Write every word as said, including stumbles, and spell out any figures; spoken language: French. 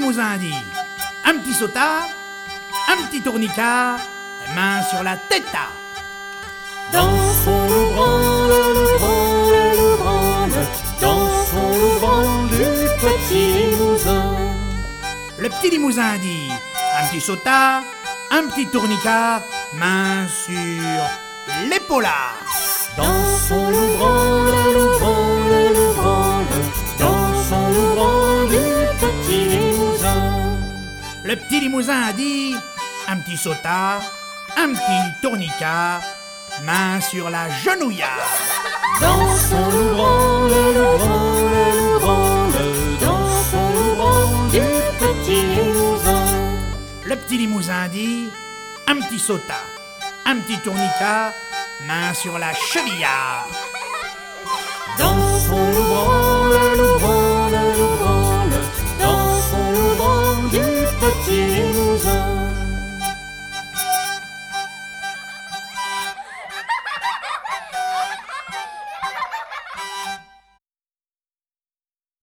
limousin dit un petit sauta, un petit tournica, main sur la tête. Dansons le branle, le branle, le branle, dansons le branle du petit limousin. Le petit limousin dit un petit sauta, un petit tournica, main sur l'épaule. Dansons le branle, le branle, le branle, dansons le branle du petit limousin. Le petit limousin a dit un petit sauta, un petit tournica, main sur la genouillère. Dansons le branle, le branle, le branle, dansons le branle du petit limousin. Le petit limousin dit un petit sauta, un petit tournica, main sur la chevillard.